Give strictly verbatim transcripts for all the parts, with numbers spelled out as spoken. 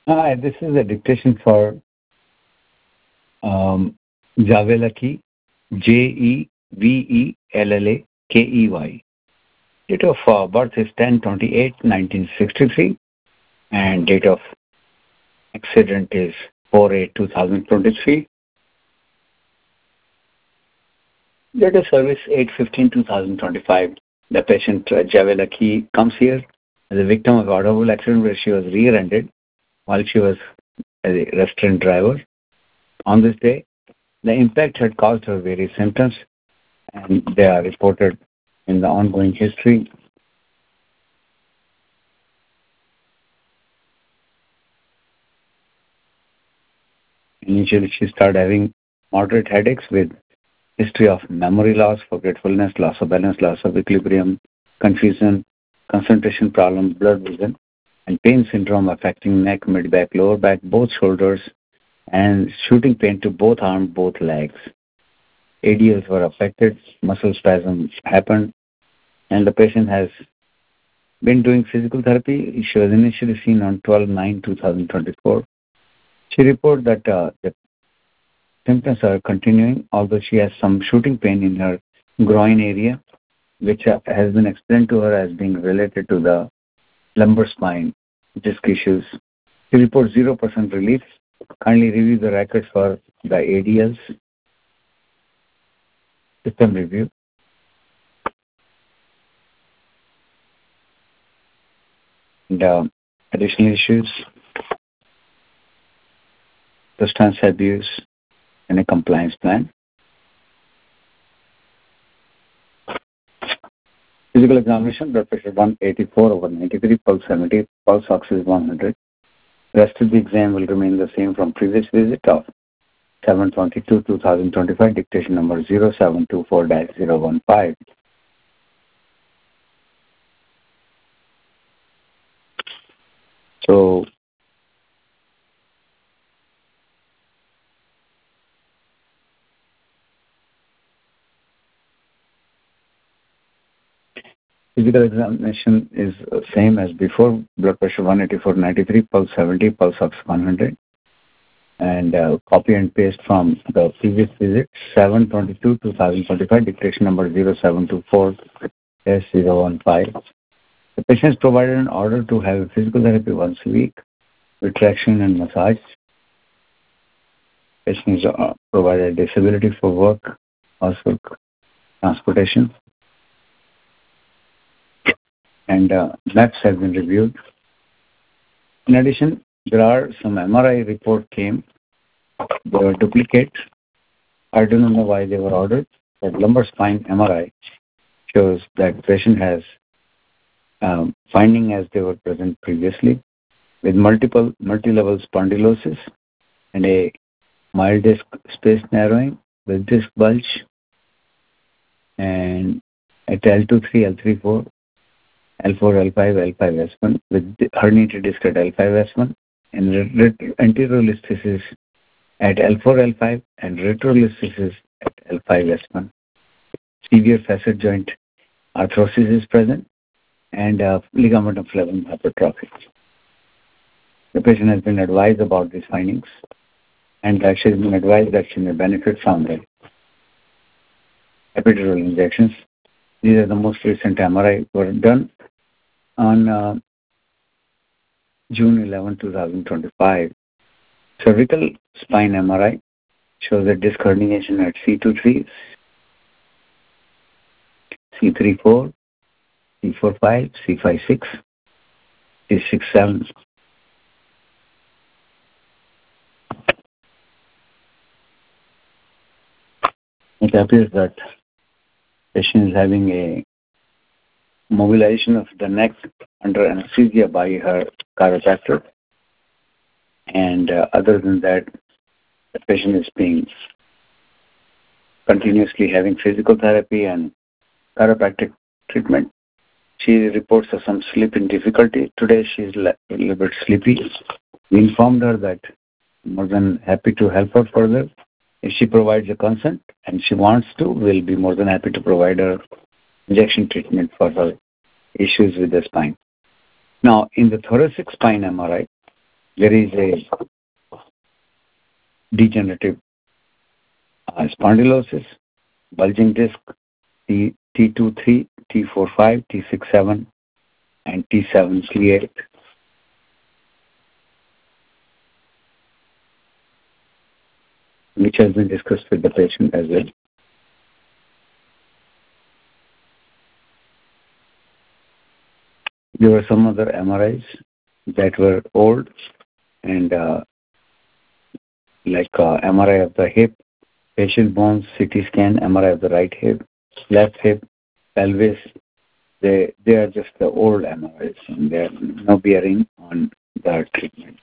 Hi, this is a dictation for um, Javelaki, J E V E L L A K E Y. Date of uh, birth is ten twenty-eight nineteen sixty-three, and date of accident is four eight twenty twenty-three. Date of service eight fifteen twenty twenty-five. The patient uh, Javelaki comes here as a victim of automobile accident where she was rear-ended while she was a restaurant driver. On this day, the impact had caused her various symptoms, and they are reported in the ongoing history. Initially, she started having moderate headaches with history of memory loss, forgetfulness, loss of balance, loss of equilibrium, confusion, concentration problem, blurred vision, and pain syndrome affecting neck, mid-back, lower back, both shoulders, and shooting pain to both arms, both legs. A D Ls were affected, muscle spasm happened, and the patient has been doing physical therapy. She was initially seen on twelve nine twenty twenty-four. She reported that uh, the symptoms are continuing, although she has some shooting pain in her groin area, which uh, has been explained to her as being related to the lumbar spine disc issues. She reports zero percent relief. Kindly review the records for the A D Ls. System review. And uh, additional issues, substance abuse, and a compliance plan. Physical examination, blood pressure one eighty-four over ninety-three, pulse seventy, pulse ox is one hundred. Rest of the exam will remain the same from previous visit of seven twenty-two twenty twenty-five, dictation number zero seven two four dash zero one five. So, physical examination is same as before, blood pressure one eighty-four ninety-three, pulse seventy, pulse ox one hundred. And uh, copy and paste from the previous visit, seven twenty-two twenty twenty-five, dictation number zero seven two four dash zero one five. The patient is provided an order to have physical therapy once a week with traction and massage. Patient is uh, provided disability for work, housework, transportation, and uh, maps have been reviewed. In addition, there are some M R I report came. They were duplicate. I do not know why they were ordered, but lumbar spine M R I shows that patient has um, finding as they were present previously with multiple multi-level spondylosis and a mild disc space narrowing with disc bulge and at L two three, L three four, L four, L five, L five S one with herniated disc at L five S one and anterolisthesis at L four, L five and retrolisthesis at L five S one. Severe facet joint arthrosis is present and uh, ligament of flavum hypertrophy. The patient has been advised about these findings and uh, she has been advised that she may benefit from the epidural injections. These are the most recent M R I were done on uh, June eleventh twenty twenty-five. Cervical spine M R I shows a disc herniation at C twenty-three, C thirty-four, C forty-five, C fifty-six, C sixty-seven. It appears that patient is having a mobilization of the neck under anesthesia by her chiropractor. And uh, other than that, the patient is being continuously having physical therapy and chiropractic treatment. She reports some sleeping difficulty. Today she is a little bit sleepy. We informed her that more than happy to help her further. If she provides a consent and she wants to, we'll be more than happy to provide her injection treatment for her issues with the spine. Now, in the thoracic spine M R I, there is a degenerative uh, spondylosis, bulging disc, T, T23, T45, T67, and T738. Which has been discussed with the patient as well. There were some other M R Is that were old and uh, like uh, M R I of the hip, facial bones, C T scan, M R I of the right hip, left hip, pelvis. They they are just the old M R Is and they are no bearing on the treatment.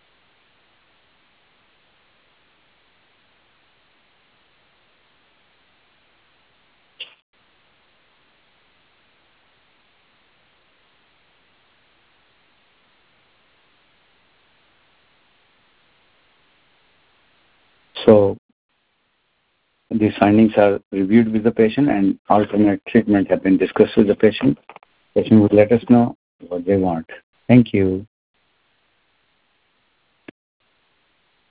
So these findings are reviewed with the patient and alternate treatment have been discussed with the patient. Patient will let us know what they want. Thank you.